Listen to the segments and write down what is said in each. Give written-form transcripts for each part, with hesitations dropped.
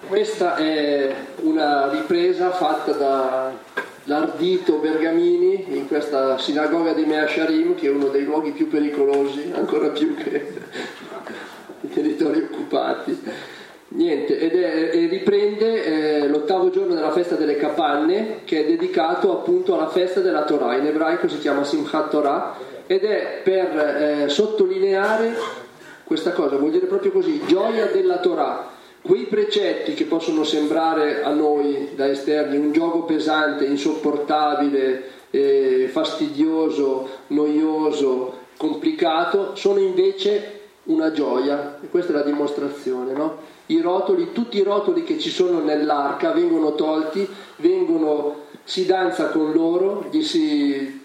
Questa è una ripresa fatta dall'ardito Bergamini in questa sinagoga di Mea Shearim, che è uno dei luoghi più pericolosi, ancora più che i territori occupati. Niente, e riprende l'ottavo giorno della festa delle capanne, che è dedicato appunto alla festa della Torah. In ebraico si chiama Simchat Torah ed è per sottolineare questa cosa, vuol dire proprio così, gioia della Torah. Quei precetti che possono sembrare a noi da esterni un gioco pesante, insopportabile, fastidioso, noioso, complicato, sono invece una gioia, e questa è la dimostrazione, no? I rotoli, tutti i rotoli che ci sono nell'arca vengono tolti, si danza con loro, gli si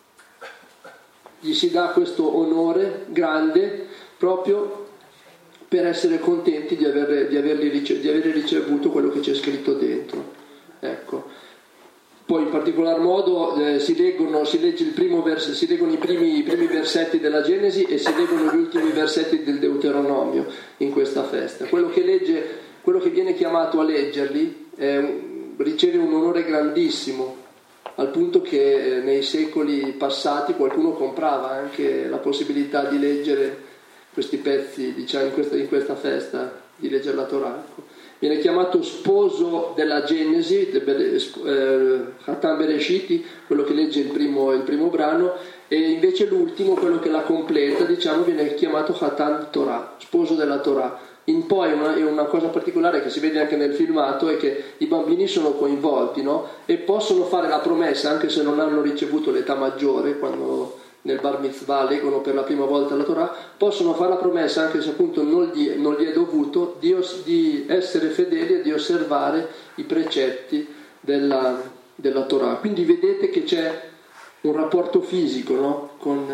dà questo onore grande proprio per essere contenti di aver ricevuto quello che c'è scritto dentro. Ecco. Poi in particolar modo si leggono i primi versetti della Genesi e si leggono gli ultimi versetti del Deuteronomio in questa festa. Quello che viene chiamato a leggerli riceve un onore grandissimo, al punto che nei secoli passati qualcuno comprava anche la possibilità di leggere questi pezzi, diciamo, in questa festa, di leggere la Torah. Viene chiamato sposo della Genesi, Khatan Bereshit, quello che legge il primo brano, e invece l'ultimo, quello che la completa, diciamo, viene chiamato Khatan Torah, sposo della Torah. In poi una cosa particolare che si vede anche nel filmato è che i bambini sono coinvolti, no? E possono fare la promessa, anche se non hanno ricevuto l'età maggiore, quando nel Bar Mitzvah leggono per la prima volta la Torah, possono fare la promessa, anche se appunto non gli è dovuto, di essere fedeli e di osservare i precetti della Torah. Quindi vedete che c'è un rapporto fisico, no?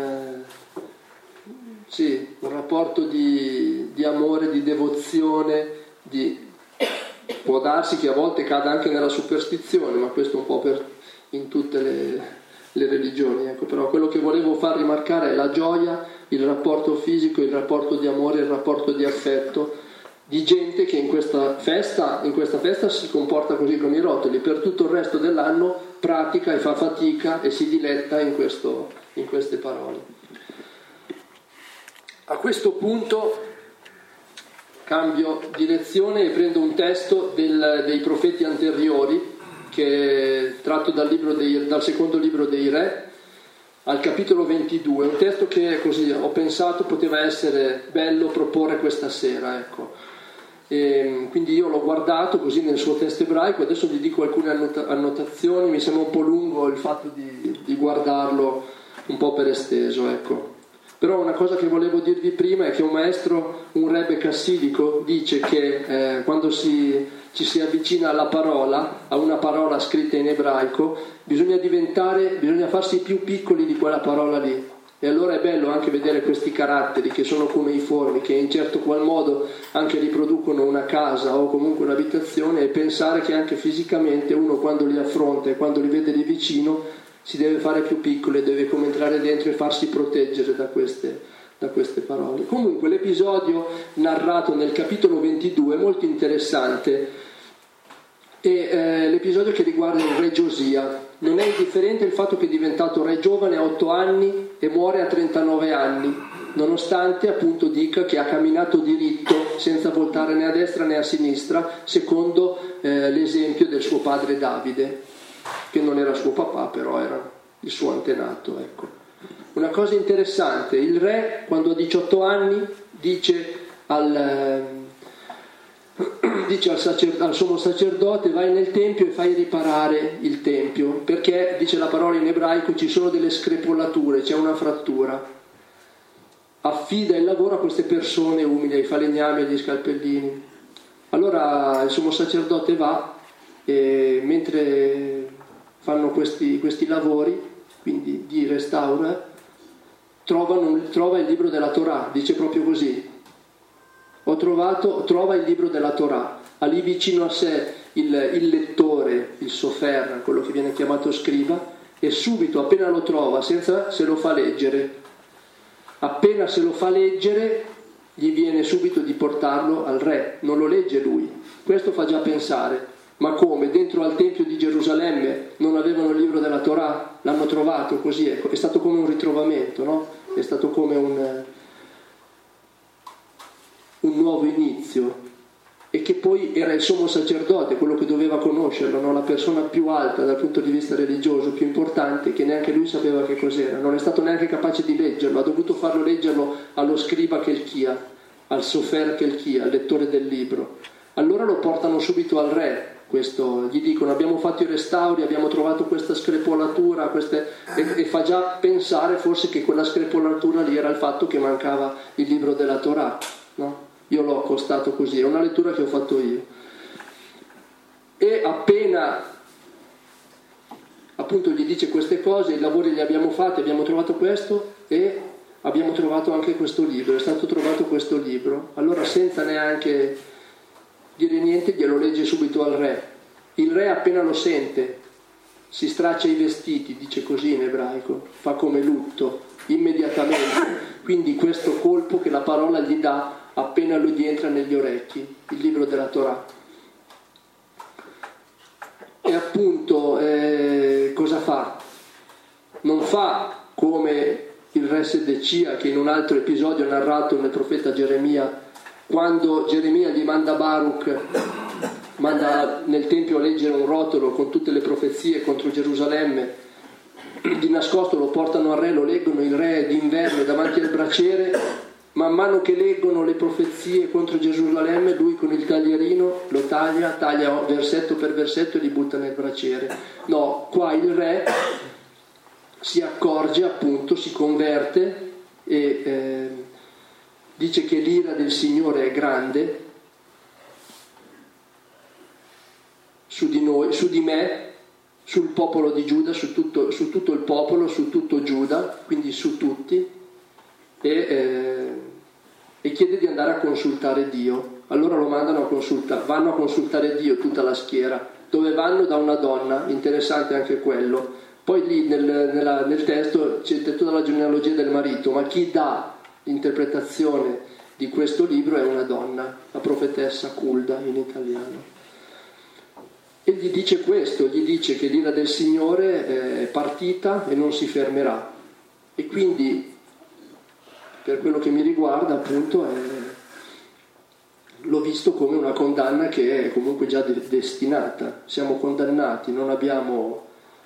Un rapporto di amore, di devozione, può darsi che a volte cada anche nella superstizione, ma questo un po' in tutte le religioni, ecco. Però quello che volevo far rimarcare è la gioia, il rapporto fisico, il rapporto di amore, il rapporto di affetto di gente che in questa festa si comporta così con i rotoli, per tutto il resto dell'anno pratica e fa fatica e si diletta in queste parole. A questo punto cambio direzione e prendo un testo dei profeti anteriori, che è tratto dal secondo libro dei Re, al capitolo 22, un testo che così ho pensato poteva essere bello proporre questa sera, ecco. E quindi io l'ho guardato così nel suo testo ebraico, adesso vi dico alcune annotazioni, mi sembra un po' lungo il fatto di guardarlo un po' per esteso, ecco. Però una cosa che volevo dirvi prima è che un rebbe cassidico, dice che quando ci si avvicina alla parola, a una parola scritta in ebraico, bisogna farsi più piccoli di quella parola lì. E allora è bello anche vedere questi caratteri che sono cuneiformi, che in certo qual modo anche riproducono una casa o comunque un'abitazione, e pensare che anche fisicamente uno, quando li affronta e quando li vede di vicino, si deve fare più piccolo e deve come entrare dentro e farsi proteggere da queste parole. Comunque l'episodio narrato nel capitolo 22 è molto interessante, e l'episodio che riguarda il re Giosia. Non è indifferente il fatto che è diventato re giovane a 8 anni e muore a 39 anni, nonostante appunto dica che ha camminato diritto senza voltare né a destra né a sinistra, secondo l'esempio del suo padre Davide, che non era suo papà, però era il suo antenato, ecco. Una cosa interessante, il re quando ha 18 anni dice al sommo sacerdote: vai nel tempio e fai riparare il tempio, perché, dice la parola in ebraico, ci sono delle screpolature, c'è una frattura. Affida il lavoro a queste persone umili, ai falegnami e agli scalpellini. Allora il sommo sacerdote va, e mentre fanno questi lavori, quindi di restauro, trova il libro della Torah, dice proprio così: trova il libro della Torah, ha lì vicino a sé il lettore, il sofer, quello che viene chiamato scriba, e subito, appena lo trova, se lo fa leggere. Appena se lo fa leggere, gli viene subito di portarlo al re, non lo legge lui. Questo fa già pensare, ma come? Dentro al Tempio di Gerusalemme non avevano il libro della Torah? L'hanno trovato così, ecco. È stato come un ritrovamento, no? È stato come un nuovo inizio, e che poi era il sommo sacerdote, quello che doveva conoscerlo, no? La persona più alta dal punto di vista religioso, più importante, che neanche lui sapeva che cos'era, non è stato neanche capace di leggerlo, ha dovuto farlo leggerlo allo scriba Chelchia, al sofer Chelchia, al lettore del libro. Allora lo portano subito al re, gli dicono: abbiamo fatto i restauri, abbiamo trovato questa screpolatura, e fa già pensare forse che quella screpolatura lì era il fatto che mancava il libro della Torah, no? Io l'ho accostato così, è una lettura che ho fatto io. E appena appunto gli dice queste cose, i lavori li abbiamo fatti, abbiamo trovato questo e abbiamo trovato anche questo libro, è stato trovato questo libro. Allora, senza neanche dire niente, glielo legge subito al re. Il re appena lo sente si straccia i vestiti, dice così in ebraico, fa come lutto immediatamente. Quindi questo colpo che la parola gli dà appena lui gli entra negli orecchi, il libro della Torah. E appunto cosa fa? Non fa come il re Sedecia, che in un altro episodio narrato nel profeta Geremia, quando Geremia gli manda Baruch, manda nel Tempio a leggere un rotolo con tutte le profezie contro Gerusalemme, di nascosto lo portano al re, lo leggono, il re d'inverno davanti al braciere. Man mano che leggono le profezie contro Gerusalemme, lui con il taglierino lo taglia versetto per versetto e li butta nel braciere. No, qua il re si accorge, appunto, si converte e dice che l'ira del Signore è grande su di noi, su di me, sul popolo di Giuda, su tutto il popolo, su tutto Giuda, quindi su tutti, e chiede di andare a consultare Dio. Allora lo mandano vanno a consultare Dio, tutta la schiera, dove vanno da una donna, interessante anche quello. Poi lì nel testo c'è tutta la genealogia del marito, ma chi dà l'interpretazione di questo libro è una donna, la profetessa Culda in italiano. E gli dice questo, gli dice che l'ira del Signore è partita e non si fermerà. E quindi, per quello che mi riguarda, appunto, l'ho visto come una condanna che è comunque già destinata. Siamo condannati, non abbiamo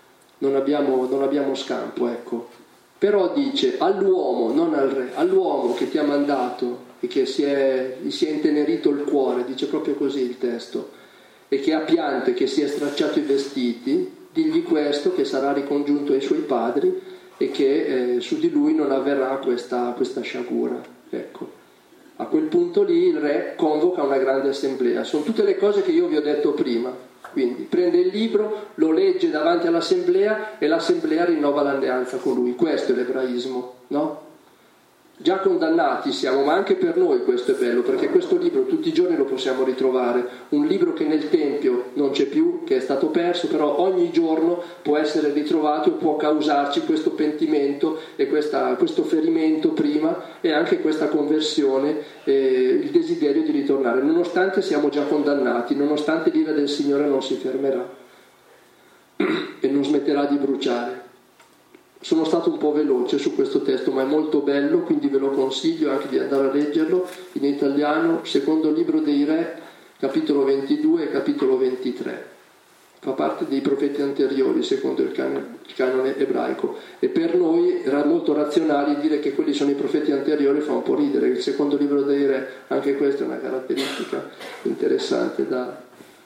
scampo, ecco. Però dice all'uomo, non al re, all'uomo che ti ha mandato e che gli si è intenerito il cuore, dice proprio così il testo, e che ha pianto e che si è stracciato i vestiti, digli questo, che sarà ricongiunto ai suoi padri e che su di lui non avverrà questa sciagura. Ecco. A quel punto lì il re convoca una grande assemblea. Sono tutte le cose che io vi ho detto prima. Quindi prende il libro, lo legge davanti all'assemblea e l'assemblea rinnova l'alleanza con lui. Questo è l'ebraismo, no? Già condannati siamo, ma anche per noi questo è bello, perché questo libro tutti i giorni lo possiamo ritrovare. Un libro che nel Tempio non c'è più, che è stato perso, però ogni giorno può essere ritrovato e può causarci questo pentimento e questo ferimento prima, e anche questa conversione, il desiderio di ritornare, nonostante siamo già condannati, nonostante l'ira del Signore non si fermerà e non smetterà di bruciare. Sono stato un po' veloce su questo testo, ma è molto bello, quindi ve lo consiglio anche di andare a leggerlo in italiano, secondo libro dei Re, capitolo 22 e capitolo 23. Fa parte dei profeti anteriori, secondo il canone ebraico. E per noi era molto razionale dire che quelli sono i profeti anteriori, fa un po' ridere. Il secondo libro dei Re, anche questa è una caratteristica interessante da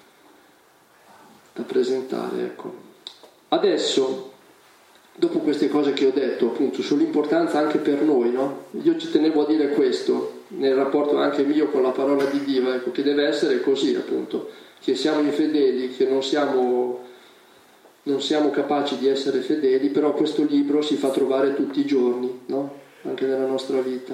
presentare. Ecco. Adesso, dopo queste cose che ho detto appunto sull'importanza anche per noi, no? Io ci tenevo a dire questo nel rapporto anche mio con la parola di Dio, ecco, che deve essere così, appunto, che siamo infedeli, che non siamo capaci di essere fedeli, però questo libro si fa trovare tutti i giorni, no? Anche nella nostra vita.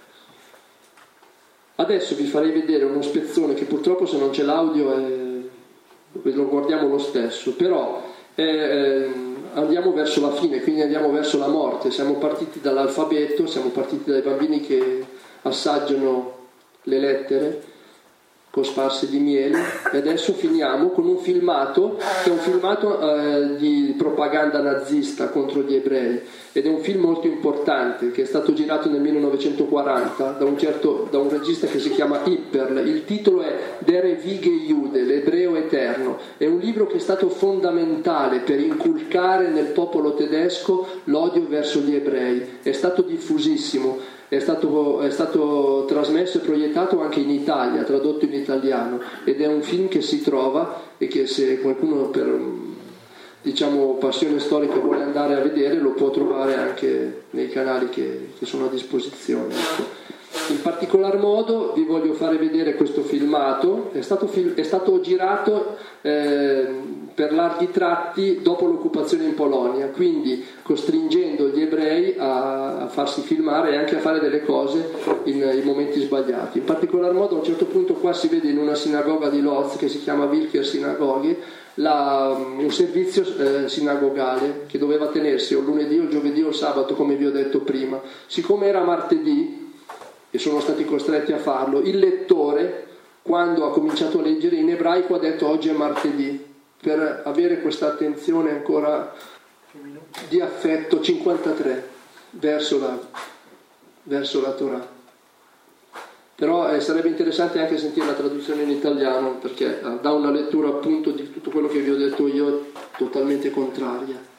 Adesso vi farei vedere uno spezzone che purtroppo, se non c'è l'audio lo guardiamo lo stesso, però andiamo verso la fine, quindi andiamo verso la morte. Siamo partiti dall'alfabeto, siamo partiti dai bambini che assaggiano le lettere cosparse di miele, e adesso finiamo con un filmato che è un filmato di propaganda nazista contro gli ebrei, ed è un film molto importante che è stato girato nel 1940 da un regista che si chiama Hipperl. Il titolo è Der ewige Jude, l'ebreo eterno. È un libro che è stato fondamentale per inculcare nel popolo tedesco l'odio verso gli ebrei, è stato diffusissimo. È stato trasmesso e proiettato anche in Italia, tradotto in italiano, ed è un film che si trova, e che se qualcuno per passione storica vuole andare a vedere lo può trovare anche nei canali che sono a disposizione. In particolar modo vi voglio fare vedere questo filmato. È stato girato per larghi tratti dopo l'occupazione in Polonia, quindi costringendo gli ebrei a farsi filmare e anche a fare delle cose in momenti sbagliati. In particolar modo a un certo punto qua si vede in una sinagoga di Lodz che si chiama Wilker Synagogue un servizio sinagogale che doveva tenersi o lunedì o il giovedì o il sabato, come vi ho detto prima. Siccome era martedì e sono stati costretti a farlo, il lettore, quando ha cominciato a leggere in ebraico, ha detto oggi è martedì, per avere questa attenzione ancora di affetto, 53 verso la Torah. Però sarebbe interessante anche sentire la traduzione in italiano, perché dà una lettura appunto di tutto quello che vi ho detto io totalmente contraria.